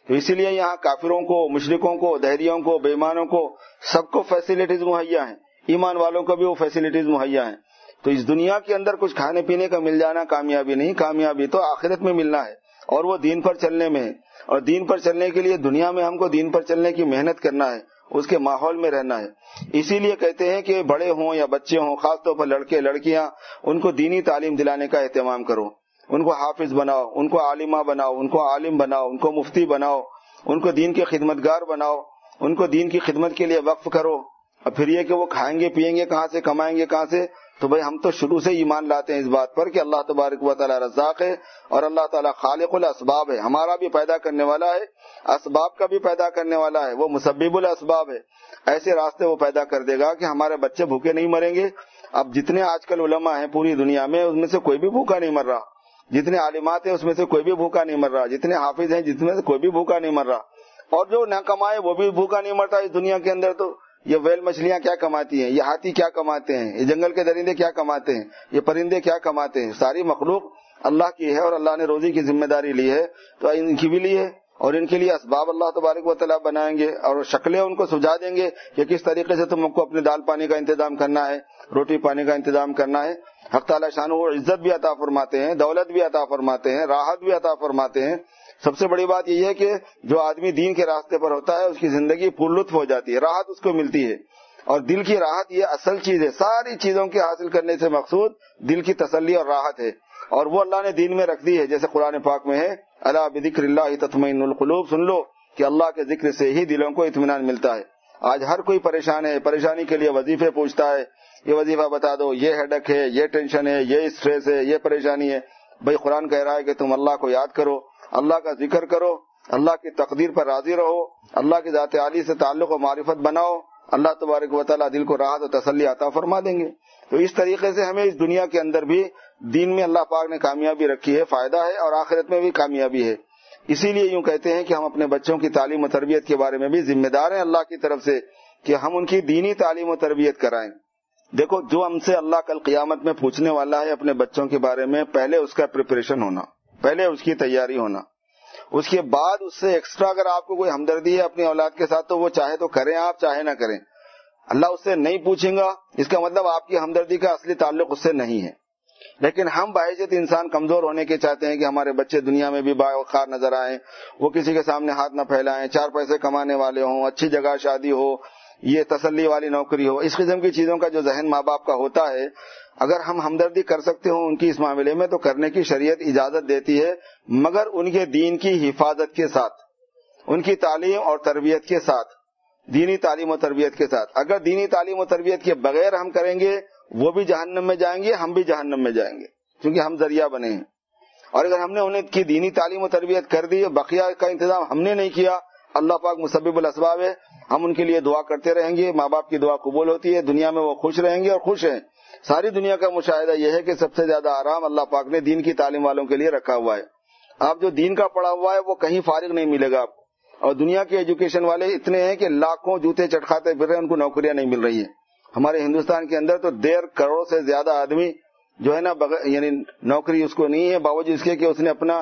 [SPEAKER 1] تو اسی لیے یہاں کافروں کو، مشرکوں کو، دہریوں کو، بے ایمانوں کو سب کو فیسلٹیز مہیا ہیں، ایمان والوں کو بھی وہ فیسلٹیز مہیا ہیں. تو اس دنیا کے اندر کچھ کھانے پینے کا مل جانا کامیابی نہیں، کامیابی تو آخرت میں ملنا ہے، اور وہ دین پر چلنے میں ہے. اور دین پر چلنے کے لیے دنیا میں ہم کو دین پر چلنے کی محنت کرنا ہے، اس کے ماحول میں رہنا ہے. اسی لیے کہتے ہیں کہ بڑے ہوں یا بچے ہوں، خاص طور پر لڑکے لڑکیاں، ان کو دینی تعلیم دلانے کا اہتمام کرو. ان کو حافظ بناؤ، ان کو عالمہ بناؤ، ان کو عالم بناؤ، ان کو مفتی بناؤ، ان کو دین کے خدمتگار بناؤ، ان کو دین کی خدمت کے لیے وقف کرو. اور پھر یہ کہ وہ کھائیں گے پیئیں گے کہاں سے، کمائیں گے کہاں سے؟ تو بھائی ہم تو شروع سے ایمان لاتے ہیں اس بات پر کہ اللہ تبارک و تعالی رزاق ہے، اور اللہ تعالی خالق الاسباب ہے، ہمارا بھی پیدا کرنے والا ہے، اسباب کا بھی پیدا کرنے والا ہے، وہ مسبب الاسباب ہے. ایسے راستے وہ پیدا کر دے گا کہ ہمارے بچے بھوکے نہیں مریں گے. اب جتنے آج کل علماء ہیں پوری دنیا میں، اس میں سے کوئی بھی بھوکا نہیں مر رہا. جتنے عالمات ہیں اس میں سے کوئی بھی بھوکا نہیں مر رہا. جتنے حافظ ہیں جس میں سے کوئی بھی بھوکا نہیں مر رہا. اور جو نہ کمائے وہ بھی بھوکا نہیں مرتا اس دنیا کے اندر. تو یہ ویل مچھلیاں کیا کماتی ہیں، یہ ہاتھی کیا کماتے ہیں، یہ جنگل کے درندے کیا کماتے ہیں، یہ پرندے کیا کماتے ہیں. ساری مخلوق اللہ کی ہے، اور اللہ نے روزی کی ذمہ داری لی ہے تو ان کی بھی لی ہے، اور ان کے لیے اسباب اللہ تبارک و تعالیٰ بنائیں گے، اور شکلیں ان کو سجا دیں گے کہ کس طریقے سے تم کو اپنے دال پانی کا انتظام کرنا ہے، روٹی پانی کا انتظام کرنا ہے. حق تعالیٰ شان وہ عزت بھی عطا فرماتے ہیں، دولت بھی عطا فرماتے ہیں، راحت بھی عطا فرماتے ہیں. سب سے بڑی بات یہ ہے کہ جو آدمی دین کے راستے پر ہوتا ہے اس کی زندگی پر لطف ہو جاتی ہے، راحت اس کو ملتی ہے. اور دل کی راحت یہ اصل چیز ہے، ساری چیزوں کے حاصل کرنے سے مقصود دل کی تسلی اور راحت ہے، اور وہ اللہ نے دین میں رکھ دی ہے. جیسے قرآن پاک میں ہے، الا بذکر اللہ تطمئن القلوب، سن لو کہ اللہ کے ذکر سے ہی دلوں کو اطمینان ملتا ہے. آج ہر کوئی پریشان ہے، پریشانی کے لیے وظیفے پوچھتا ہے، یہ وظیفہ بتا دو، یہ ہیڈک ہے، یہ ٹینشن ہے، یہ اسٹریس ہے، یہ پریشانی ہے. بھائی قرآن کہہ رہا ہے کہ تم اللہ کو یاد کرو، اللہ کا ذکر کرو، اللہ کی تقدیر پر راضی رہو، اللہ کی ذات عالی سے تعلق و معرفت بناؤ، اللہ تبارک و تعالیٰ دل کو راحت و تسلی عطا فرما دیں گے. تو اس طریقے سے ہمیں اس دنیا کے اندر بھی دین میں اللہ پاک نے کامیابی رکھی ہے، فائدہ ہے، اور آخرت میں بھی کامیابی ہے. اسی لیے یوں کہتے ہیں کہ ہم اپنے بچوں کی تعلیم و تربیت کے بارے میں بھی ذمہ دار ہیں اللہ کی طرف سے کہ ہم ان کی دینی تعلیم و تربیت کرائیں. دیکھو جو ہم سے اللہ کل قیامت میں پوچھنے والا ہے اپنے بچوں کے بارے میں، پہلے اس کا پریپریشن ہونا، پہلے اس کی تیاری ہونا، اس کے بعد اس سے ایکسٹرا اگر آپ کو کوئی ہمدردی ہے اپنی اولاد کے ساتھ تو وہ چاہے تو کریں آپ، چاہے نہ کریں. اللہ اس سے نہیں پوچھیں گا، اس کا مطلب آپ کی ہمدردی کا اصلی تعلق اس سے نہیں ہے. لیکن ہم بحیثیت انسان کمزور ہونے کے چاہتے ہیں کہ ہمارے بچے دنیا میں بھی باوقار نظر آئیں، وہ کسی کے سامنے ہاتھ نہ پھیلائیں، چار پیسے کمانے والے ہوں، اچھی جگہ شادی ہو، یہ تسلی والی نوکری ہو. اس قسم کی چیزوں کا جو ذہن ماں باپ کا ہوتا ہے، اگر ہم ہمدردی کر سکتے ہوں ان کی اس معاملے میں تو کرنے کی شریعت اجازت دیتی ہے، مگر ان کے دین کی حفاظت کے ساتھ، ان کی تعلیم اور تربیت کے ساتھ، دینی تعلیم و تربیت کے ساتھ. اگر دینی تعلیم و تربیت کے بغیر ہم کریں گے وہ بھی جہنم میں جائیں گے، ہم بھی جہنم میں جائیں گے، کیونکہ ہم ذریعہ بنے ہیں. اور اگر ہم نے انہیں کی دینی تعلیم و تربیت کر دی، بقیہ کا انتظام ہم نے نہیں کیا، اللہ پاک مسبب الاسباب ہے، ہم ان کے لیے دعا کرتے رہیں گے، ماں باپ کی دعا قبول ہوتی ہے، دنیا میں وہ خوش رہیں گے اور خوش ہیں. ساری دنیا کا مشاہدہ یہ ہے کہ سب سے زیادہ آرام اللہ پاک نے دین کی تعلیم والوں کے لیے رکھا ہوا ہے. آپ جو دین کا پڑھا ہوا ہے وہ کہیں فارغ نہیں ملے گا آپ کو. اور دنیا کے ایجوکیشن والے اتنے ہیں کہ لاکھوں جوتے چٹکھاتے پھر رہے ہیں، ان کو نوکریاں نہیں مل رہی ہیں. ہمارے ہندوستان کے اندر تو ڈیڑھ کروڑ سے زیادہ آدمی جو ہے نا یعنی نوکری اس کو نہیں ہے، باوجود اس کے کہ اس نے اپنا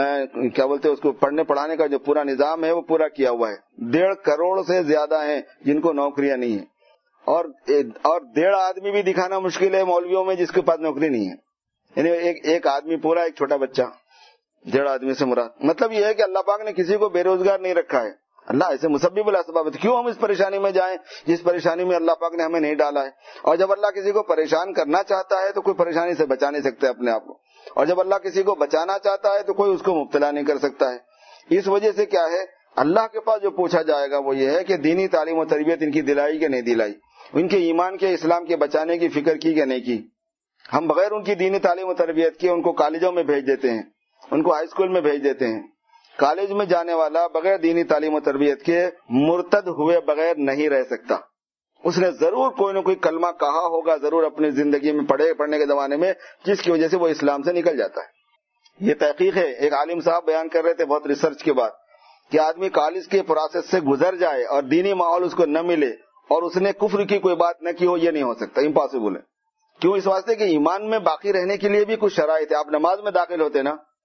[SPEAKER 1] کیا بولتے ہیں اس کو پڑھنے پڑھانے کا جو پورا نظام ہے وہ پورا کیا ہوا ہے. ڈیڑھ کروڑ سے زیادہ ہیں جن کو نوکریاں نہیں ہیں، اور اور ڈیڑھ آدمی بھی دکھانا مشکل ہے مولویوں میں جس کے پاس نوکری نہیں ہے. یعنی ایک ایک آدمی پورا ایک چھوٹا بچہ، ڈیڑھ آدمی سے مراد مطلب یہ ہے کہ اللہ پاک نے کسی کو بے روزگار نہیں رکھا ہے. اللہ ایسے مسبب الاسباب ہے، کیوں ہم اس پریشانی میں جائیں جس پریشانی میں اللہ پاک نے ہمیں نہیں ڈالا ہے. اور جب اللہ کسی کو پریشان کرنا چاہتا ہے تو کوئی پریشانی سے بچا نہیں سکتا اپنے آپ کو، اور جب اللہ کسی کو بچانا چاہتا ہے تو کوئی اس کو مبتلا نہیں کر سکتا ہے. اس وجہ سے کیا ہے، اللہ کے پاس جو پوچھا جائے گا وہ یہ ہے کہ دینی تعلیم و تربیت ان کی دلائی کہ نہیں دلائی، ان کے ایمان کے اسلام کے بچانے کی فکر کی کہ نہیں کی. ہم بغیر ان کی دینی تعلیم و تربیت کے ان کو کالجوں میں بھیج دیتے ہیں، ان کو ہائی اسکول میں بھیج دیتے ہیں. کالج میں جانے والا بغیر دینی تعلیم و تربیت کے مرتد ہوئے بغیر نہیں رہ سکتا. اس نے ضرور کوئی نہ کوئی کلمہ کہا ہوگا، ضرور اپنی زندگی میں پڑھے پڑھنے کے زمانے میں، جس کی وجہ سے وہ اسلام سے نکل جاتا ہے. یہ تحقیق ہے، ایک عالم صاحب بیان کر رہے تھے بہت ریسرچ کے بعد کہ آدمی کالج کے پروسیس سے گزر جائے اور دینی ماحول اس کو نہ ملے اور اس نے کفر کی کوئی بات نہ کی ہو، یہ نہیں ہو سکتا، امپاسبل ہے. کیوں؟ اس واسطے کہ ایمان میں باقی رہنے کے لیے بھی کچھ شرائط ہے. آپ نماز میں داخل ہوتے نا،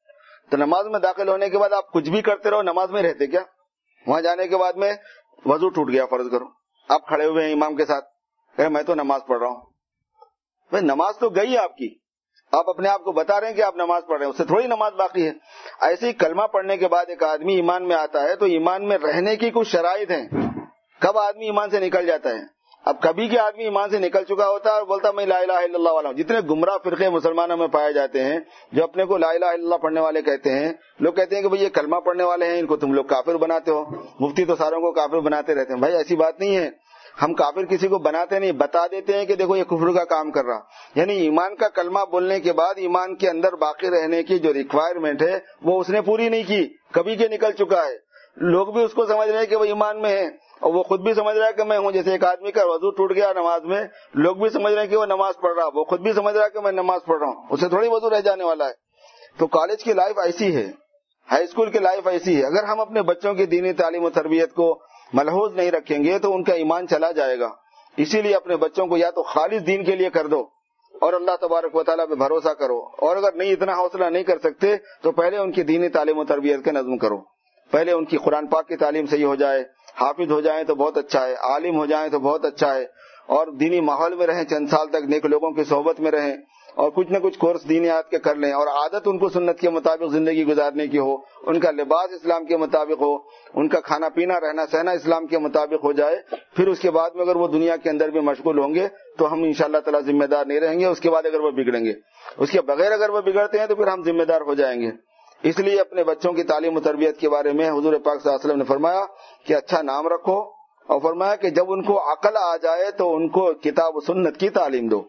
[SPEAKER 1] تو نماز میں داخل ہونے کے بعد آپ کچھ بھی کرتے رہو، نماز میں رہتے کیا؟ وہاں جانے کے بعد میں وضو ٹوٹ گیا فرض کرو، آپ کھڑے ہوئے ہیں امام کے ساتھ، کہ میں تو نماز پڑھ رہا ہوں. بھائی نماز تو گئی آپ کی، آپ اپنے آپ کو بتا رہے ہیں کہ آپ نماز پڑھ رہے ہیں، اس سے تھوڑی نماز باقی ہے. ایسے ہی کلمہ پڑھنے کے بعد ایک آدمی ایمان میں آتا ہے تو ایمان میں رہنے کی کچھ شرائط ہیں. کب آدمی ایمان سے نکل جاتا ہے؟ اب کبھی کہ آدمی ایمان سے نکل چکا ہوتا ہے اور بولتا میں لا الہ الا اللہ والا ہوں. جتنے گمراہ فرقے مسلمانوں میں پائے جاتے ہیں جو اپنے کو لا الہ الا اللہ پڑھنے والے کہتے ہیں، لوگ کہتے ہیں کہ بھئی یہ کلمہ پڑھنے والے ہیں، ان کو تم لوگ کافر بناتے ہو. مفتی تو ساروں کو کافر بناتے رہتے ہیں. بھائی ایسی بات نہیں ہے، ہم کافر کسی کو بناتے نہیں، بتا دیتے ہیں کہ دیکھو یہ کفر کا کام کر رہا. یعنی ایمان کا کلمہ بولنے کے بعد ایمان کے اندر باقی رہنے کی جو ریکوائرمنٹ ہے وہ اس نے پوری نہیں کی، کبھی کے نکل چکا ہے. لوگ بھی اس کو سمجھ رہے ہیں کہ وہ ایمان میں ہے اور وہ خود بھی سمجھ رہا ہے کہ میں ہوں. جیسے ایک آدمی کا وضو ٹوٹ گیا نماز میں، لوگ بھی سمجھ رہے ہیں کہ وہ نماز پڑھ رہا، وہ خود بھی سمجھ رہا ہے کہ میں نماز پڑھ رہا ہوں، اسے تھوڑی وضو رہ جانے والا ہے. تو کالج کی لائف ایسی ہے، ہائی اسکول کی لائف ایسی ہے. اگر ہم اپنے بچوں کی دینی تعلیم و تربیت کو ملحوظ نہیں رکھیں گے تو ان کا ایمان چلا جائے گا. اسی لیے اپنے بچوں کو یا تو خالص دین کے لیے کر دو اور اللہ تبارک و تعالیٰ پہ بھروسہ کرو، اور اگر نہیں اتنا حوصلہ نہیں کر سکتے تو پہلے ان کی دینی تعلیم و تربیت کا نظم کرو. پہلے ان کی قرآن پاک کی تعلیم صحیح ہو جائے، حافظ ہو جائیں تو بہت اچھا ہے، عالم ہو جائیں تو بہت اچھا ہے، اور دینی ماحول میں رہیں، چند سال تک نیک لوگوں کی صحبت میں رہیں اور کچھ نہ کچھ کورس دینیات کے کر لیں، اور عادت ان کو سنت کے مطابق زندگی گزارنے کی ہو، ان کا لباس اسلام کے مطابق ہو، ان کا کھانا پینا رہنا سہنا اسلام کے مطابق ہو جائے. پھر اس کے بعد میں اگر وہ دنیا کے اندر بھی مشغول ہوں گے تو ہم انشاءاللہ تعالی ذمہ دار نہیں رہیں گے. اس کے بعد اگر وہ بگڑیں گے، اس کے بغیر اگر وہ بگڑتے ہیں تو پھر ہم ذمہ دار ہو جائیں گے. اس لیے اپنے بچوں کی تعلیم و تربیت کے بارے میں حضور پاک صلی اللہ علیہ وسلم نے فرمایا کہ اچھا نام رکھو، اور فرمایا کہ جب ان کو عقل آ جائے تو ان کو کتاب و سنت کی تعلیم دو.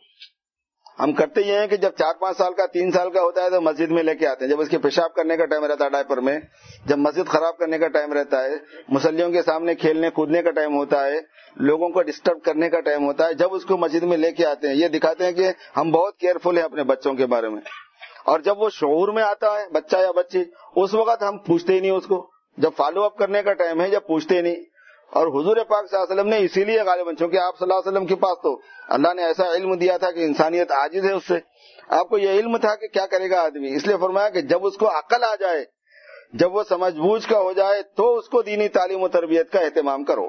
[SPEAKER 1] ہم کرتے یہ ہیں کہ جب چار پانچ سال کا تین سال کا ہوتا ہے تو مسجد میں لے کے آتے ہیں، جب اس کے پیشاب کرنے کا ٹائم رہتا ہے ڈائپر میں، جب مسجد خراب کرنے کا ٹائم رہتا ہے، مصلیوں کے سامنے کھیلنے کودنے کا ٹائم ہوتا ہے، لوگوں کو ڈسٹرب کرنے کا ٹائم ہوتا ہے، جب اس کو مسجد میں لے کے آتے ہیں یہ دکھاتے ہیں کہ ہم بہت کیئرفل ہیں اپنے بچوں کے بارے میں. اور جب وہ شعور میں آتا ہے بچہ یا بچی، اس وقت ہم پوچھتے ہی نہیں اس کو. جب فالو اپ کرنے کا ٹائم ہے جب پوچھتے ہی نہیں. اور حضور پاک صلی اللہ علیہ وسلم نے اسی لیے غالباً، چونکہ آپ صلی اللہ علیہ وسلم کے پاس تو اللہ نے ایسا علم دیا تھا کہ انسانیت عاجز ہے اس سے، آپ کو یہ علم تھا کہ کیا کرے گا آدمی، اس لیے فرمایا کہ جب اس کو عقل آ جائے، جب وہ سمجھ بوجھ کا ہو جائے تو اس کو دینی تعلیم و تربیت کا اہتمام کرو.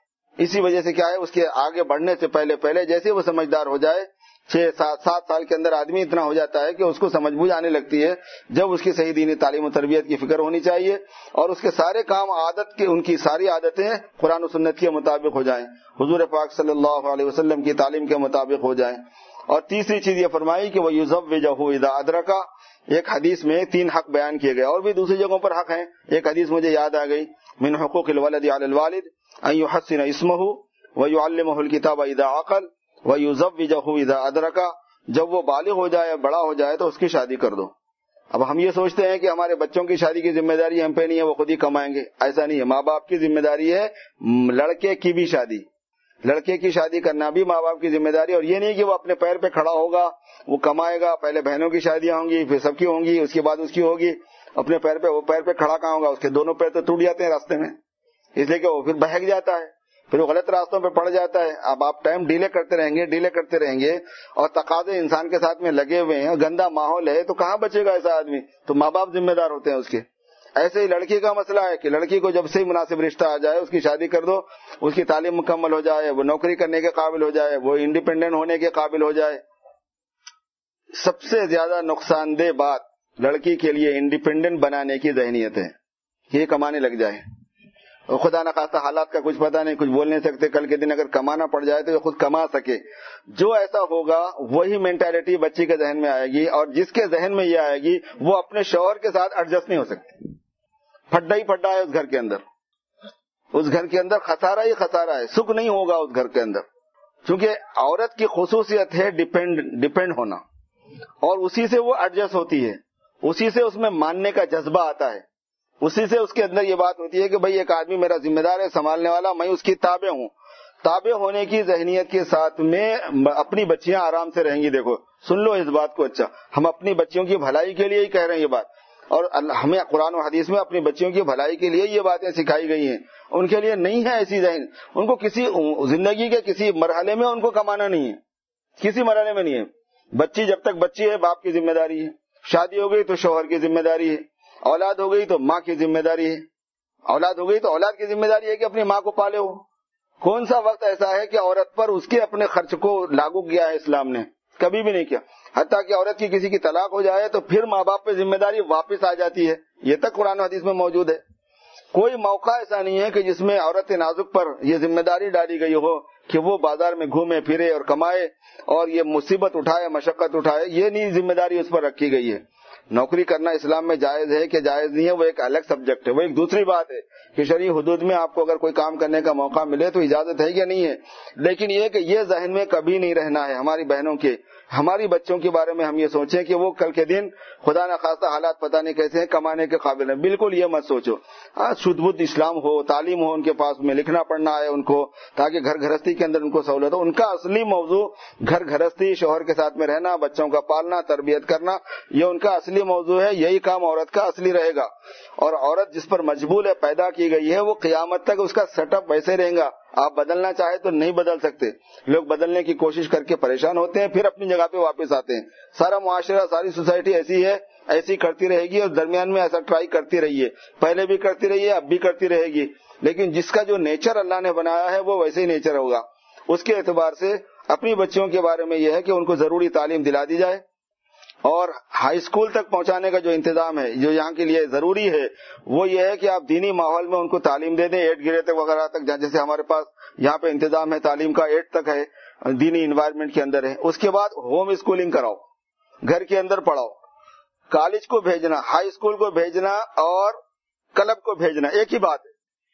[SPEAKER 1] اسی وجہ سے کیا ہے، اس کے آگے بڑھنے سے پہلے پہلے جیسے وہ سمجھدار ہو جائے، چھ سات سات سال کے اندر آدمی اتنا ہو جاتا ہے کہ اس کو سمجھ بوجھ آنے لگتی ہے، جب اس کی صحیح دینی تعلیم و تربیت کی فکر ہونی چاہیے اور اس کے سارے کام عادت کے، ان کی ساری عادتیں قرآن و سنت کے مطابق ہو جائیں، حضور پاک صلی اللہ علیہ وسلم کی تعلیم کے مطابق ہو جائیں. اور تیسری چیز یہ فرمائی کہ وہ یزوجہ اذا ادرکا. ایک حدیث میں تین حق بیان کیے گئے، اور بھی دوسری جگہوں پر حق ہیں. ایک حدیث مجھے یاد آ گئی، من حقوق الولد علی الوالد ان یحسن اسمہ ویعلمہ الکتاب اذا عقل ویزوجہ اذا ادرکا. جب وہ بالغ ہو جائے، بڑا ہو جائے تو اس کی شادی کر دو. اب ہم یہ سوچتے ہیں کہ ہمارے بچوں کی شادی کی ذمہ داری ہم پہ نہیں ہے، وہ خود ہی کمائیں گے. ایسا نہیں ہے، ماں باپ کی ذمہ داری ہے. لڑکے کی بھی شادی، لڑکے کی شادی کرنا بھی ماں باپ کی ذمہ داری. اور یہ نہیں کہ وہ اپنے پیر پہ کھڑا ہوگا، وہ کمائے گا، پہلے بہنوں کی شادیاں ہوں گی، پھر سب کی ہوں گی، اس کے بعد اس کی ہوگی. اپنے پیر پہ وہ پیر پہ کھڑا کہاں ہوگا، اس کے دونوں پیر تو ٹوٹ جاتے ہیں راستے میں، اس لیے کہ وہ پھر بہک جاتا ہے، پھر وہ غلط راستوں پہ پڑ جاتا ہے. اب آپ ٹائم ڈیلے کرتے رہیں گے ڈیلے کرتے رہیں گے اور تقاضے انسان کے ساتھ میں لگے ہوئے ہیں، گندا ماحول ہے، تو کہاں بچے گا ایسا آدمی؟ تو ماں باپ ذمہ دار ہوتے ہیں اس کے. ایسے ہی لڑکی کا مسئلہ ہے کہ لڑکی کو جب سے ہی مناسب رشتہ آ جائے اس کی شادی کر دو، اس کی تعلیم مکمل ہو جائے، وہ نوکری کرنے کے قابل ہو جائے، وہ انڈیپینڈنٹ ہونے کے قابل ہو جائے. سب سے زیادہ نقصان دہ بات لڑکی کے لیے انڈیپینڈنٹ بنانے کی ذہنیت ہے، یہ کمانے لگ جائے. اور خدا نخواستہ حالات کا کچھ پتہ نہیں، کچھ بول نہیں سکتے، کل کے دن اگر کمانا پڑ جائے تو یہ خود کما سکے. جو ایسا ہوگا وہی مینٹالٹی بچی کے ذہن میں آئے گی، اور جس کے ذہن میں یہ آئے گی وہ اپنے شوہر کے ساتھ ایڈجسٹ نہیں ہو سکتی. پھڈا ہی پھڈا ہے اس گھر کے اندر، اس گھر کے اندر خسارہ ہی خسارہ ہے، سکھ نہیں ہوگا اس گھر کے اندر. کیونکہ عورت کی خصوصیت ہے ڈیپینڈ ڈیپینڈ ہونا، اور اسی سے وہ ایڈجسٹ ہوتی ہے، اسی سے اس میں ماننے کا جذبہ آتا ہے، اسی سے اس کے اندر یہ بات ہوتی ہے کہ بھئی ایک آدمی میرا ذمہ دار ہے، سنبھالنے والا، میں اس کی تابع ہوں. تابع ہونے کی ذہنیت کے ساتھ میں اپنی بچیاں آرام سے رہیں گی. دیکھو سن لو اس بات کو اچھا، ہم اپنی بچیوں کی بھلائی کے لیے ہی کہہ رہے ہیں یہ بات، اور ہمیں قرآن و حدیث میں اپنی بچیوں کی بھلائی کے لیے یہ باتیں سکھائی گئی ہیں. ان کے لیے نہیں ہے ایسی ذہن، ان کو کسی زندگی کے کسی مرحلے میں ان کو کمانا نہیں ہے، کسی مرحلے میں نہیں ہے. بچی جب تک بچی ہے باپ کی ذمہ داری ہے، شادی ہو گئی تو شوہر کی ذمہ داری ہے. اولاد ہو گئی تو ماں کی ذمہ داری ہے، اولاد ہو گئی تو اولاد کی ذمہ داری ہے کہ اپنی ماں کو پالے ہو۔ کون سا وقت ایسا ہے کہ عورت پر اس کے اپنے خرچ کو لاگو کیا ہے اسلام نے؟ کبھی بھی نہیں کیا۔ حتیٰ کہ عورت کی کسی کی طلاق ہو جائے تو پھر ماں باپ پہ ذمہ داری واپس آ جاتی ہے، یہ تک قرآن و حدیث میں موجود ہے۔ کوئی موقع ایسا نہیں ہے کہ جس میں عورت نازک پر یہ ذمہ داری ڈالی گئی ہو کہ وہ بازار میں گھومے پھرے اور کمائے اور یہ مصیبت اٹھائے، مشقت اٹھائے، یہ نہیں ذمہ داری اس پر رکھی گئی ہے۔ نوکری کرنا اسلام میں جائز ہے کہ جائز نہیں ہے، وہ ایک الگ سبجیکٹ ہے، وہ ایک دوسری بات ہے کہ شرعی حدود میں آپ کو اگر کوئی کام کرنے کا موقع ملے تو اجازت ہے یا نہیں ہے۔ لیکن یہ کہ یہ ذہن میں کبھی نہیں رہنا ہے ہماری بہنوں کے، ہماری بچوں کے بارے میں ہم یہ سوچیں کہ وہ کل کے دن خدا نخواستہ حالات پتہ نہیں کیسے ہیں، کمانے کے قابل ہیں، بالکل یہ مت سوچو۔ ہاں شدھ بدھ اسلام ہو، تعلیم ہو ان کے پاس میں، لکھنا پڑھنا ہے ان کو تاکہ گھر گھرستی کے اندر ان کو سہولت ہو۔ ان کا اصلی موضوع گھر گھرستی، شوہر کے ساتھ میں رہنا، بچوں کا پالنا، تربیت کرنا، یہ ان کا اصلی موضوع ہے، یہی کام عورت کا اصلی رہے گا۔ اور عورت جس پر مجبور ہے، پیدا کی گئی ہے، وہ قیامت تک اس کا سیٹ اپ ویسے رہے گا۔ آپ بدلنا چاہے تو نہیں بدل سکتے، لوگ بدلنے کی کوشش کر کے پریشان ہوتے ہیں، پھر اپنی جگہ پہ واپس آتے ہیں۔ سارا معاشرہ، ساری سوسائٹی ایسی ہے، ایسی کرتی رہے گی اور درمیان میں ایسا ٹرائی کرتی رہی ہے، پہلے بھی کرتی رہی ہے، اب بھی کرتی رہے گی۔ لیکن جس کا جو نیچر اللہ نے بنایا ہے وہ ویسے ہی نیچر ہوگا۔ اس کے اعتبار سے اپنی بچیوں کے بارے میں یہ ہے کہ ان کو ضروری تعلیم دلا دی جائے، اور ہائی اسکول تک پہنچانے کا جو انتظام ہے، جو یہاں کے لیے ضروری ہے، وہ یہ ہے کہ آپ دینی ماحول میں ان کو تعلیم دے دیں، ایٹ گریڈ تک وغیرہ تک، جیسے ہمارے پاس یہاں پہ انتظام ہے تعلیم کا، ایٹ تک ہے، دینی انوائرمنٹ کے اندر ہے۔ اس کے بعد ہوم اسکولنگ کراؤ، گھر کے اندر پڑھاؤ۔ کالج کو بھیجنا، ہائی اسکول کو بھیجنا اور کلب کو بھیجنا ایک ہی بات ہے۔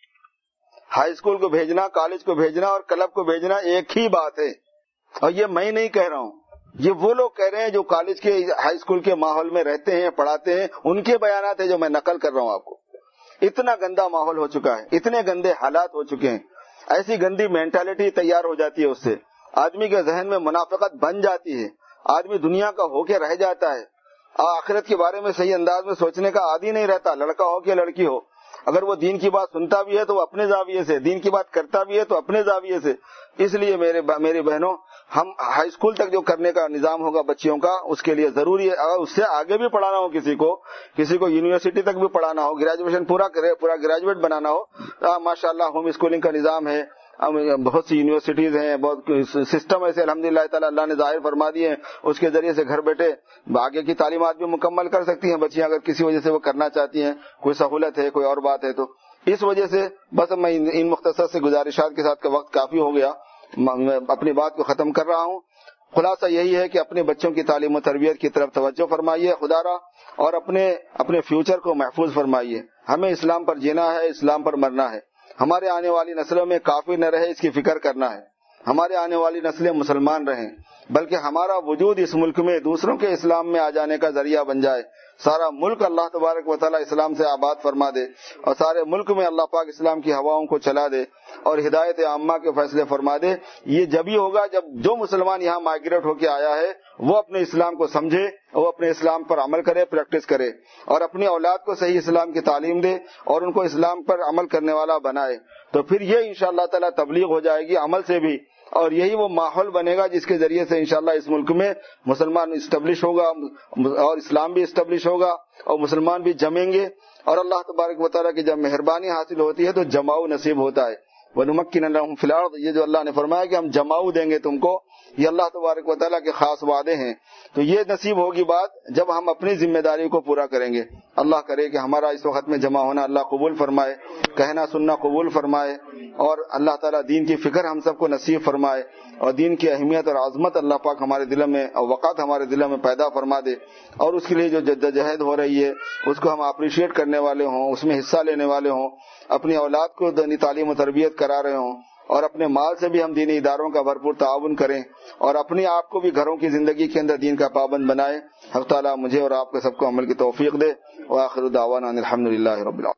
[SPEAKER 1] ہائی اسکول کو بھیجنا، کالج کو بھیجنا اور کلب کو بھیجنا ایک ہی بات ہے۔ اور یہ میں نہیں کہہ رہا ہوں، یہ وہ لوگ کہہ رہے ہیں جو کالج کے، ہائی اسکول کے ماحول میں رہتے ہیں، پڑھاتے ہیں، ان کے بیانات ہیں جو میں نقل کر رہا ہوں آپ کو۔ اتنا گندا ماحول ہو چکا ہے، اتنے گندے حالات ہو چکے ہیں، ایسی گندی مینٹالٹی تیار ہو جاتی ہے، اس سے آدمی کے ذہن میں منافقت بن جاتی ہے، آدمی دنیا کا ہو کے رہ جاتا ہے، آخرت کے بارے میں صحیح انداز میں سوچنے کا عادی نہیں رہتا، لڑکا ہو کہ لڑکی ہو۔ اگر وہ دین کی بات سنتا بھی ہے تو وہ اپنے زاویے سے، دین کی بات کرتا بھی ہے تو اپنے زاویے سے۔ اس لیے میرے میری بہنوں، ہم ہائی اسکول تک جو کرنے کا نظام ہوگا بچیوں کا، اس کے لیے ضروری ہے، اگر اس سے آگے بھی پڑھانا ہو کسی کو، کسی کو یونیورسٹی تک بھی پڑھانا ہو، گریجویشن پورا کرے، پورا گریجویٹ بنانا ہو، ماشاء اللہ ہوم اسکولنگ کا نظام ہے، بہت سی یونیورسٹیز ہیں، بہت سسٹم ایسے الحمدللہ تعالی اللہ نے ظاہر فرما دیے ہیں، اس کے ذریعے سے گھر بیٹھے آگے کی تعلیمات بھی مکمل کر سکتی ہیں بچیاں، اگر کسی وجہ سے وہ کرنا چاہتی ہیں، کوئی سہولت ہے، کوئی اور بات ہے تو۔ اس وجہ سے بس میں ان مختصر سے گزارشات کے ساتھ کا وقت کافی ہو گیا، میں اپنی بات کو ختم کر رہا ہوں۔ خلاصہ یہی ہے کہ اپنے بچوں کی تعلیم و تربیت کی طرف توجہ فرمائیے خدا را، اور اپنے اپنے فیوچر کو محفوظ فرمائیے۔ ہمیں اسلام پر جینا ہے، اسلام پر مرنا ہے، ہمارے آنے والی نسلوں میں کافر نہ رہے اس کی فکر کرنا ہے، ہمارے آنے والی نسلیں مسلمان رہیں، بلکہ ہمارا وجود اس ملک میں دوسروں کے اسلام میں آ جانے کا ذریعہ بن جائے، سارا ملک اللہ تبارک و تعالی اسلام سے آباد فرما دے، اور سارے ملک میں اللہ پاک اسلام کی ہواؤں کو چلا دے اور ہدایت عامہ کے فیصلے فرما دے۔ یہ جب ہی ہوگا جب جو مسلمان یہاں مائگریٹ ہو کے آیا ہے وہ اپنے اسلام کو سمجھے، وہ اپنے اسلام پر عمل کرے، پریکٹس کرے، اور اپنی اولاد کو صحیح اسلام کی تعلیم دے اور ان کو اسلام پر عمل کرنے والا بنائے، تو پھر یہ انشاءاللہ تعالی تبلیغ ہو جائے گی عمل سے بھی، اور یہی وہ ماحول بنے گا جس کے ذریعے سے انشاءاللہ اس ملک میں مسلمان اسٹیبلش ہوگا اور اسلام بھی اسٹیبلش ہوگا اور مسلمان بھی جمیں گے، اور اللہ تبارک و تعالیٰ کی جب مہربانی حاصل ہوتی ہے تو جماؤ نصیب ہوتا ہے۔ وَنُمَكِّنَ لَهُمْ فِي الْأَرْضِ، یہ جو اللہ نے فرمایا کہ ہم جماؤ دیں گے تم کو، یہ اللہ تبارک و تعالیٰ کے خاص وعدے ہیں، تو یہ نصیب ہوگی بات جب ہم اپنی ذمہ داری کو پورا کریں گے۔ اللہ کرے کہ ہمارا اس وقت میں جمع ہونا اللہ قبول فرمائے، کہنا سننا قبول فرمائے، اور اللہ تعالیٰ دین کی فکر ہم سب کو نصیب فرمائے، اور دین کی اہمیت اور عظمت اللہ پاک ہمارے دلوں میں اور وقت ہمارے دلوں میں پیدا فرما دے، اور اس کے لیے جو جدوجہد ہو رہی ہے اس کو ہم اپریشیٹ کرنے والے ہوں، اس میں حصہ لینے والے ہوں، اپنی اولاد کو دینی تعلیم و تربیت کرا رہے ہوں، اور اپنے مال سے بھی ہم دینی اداروں کا بھرپور تعاون کریں، اور اپنے آپ کو بھی گھروں کی زندگی کے اندر دین کا پابند بنائیں۔ حق تعالیٰ مجھے اور آپ کے سب کو عمل کی توفیق دے، وآخر دعوانا ان الحمدللہ رب العالمین۔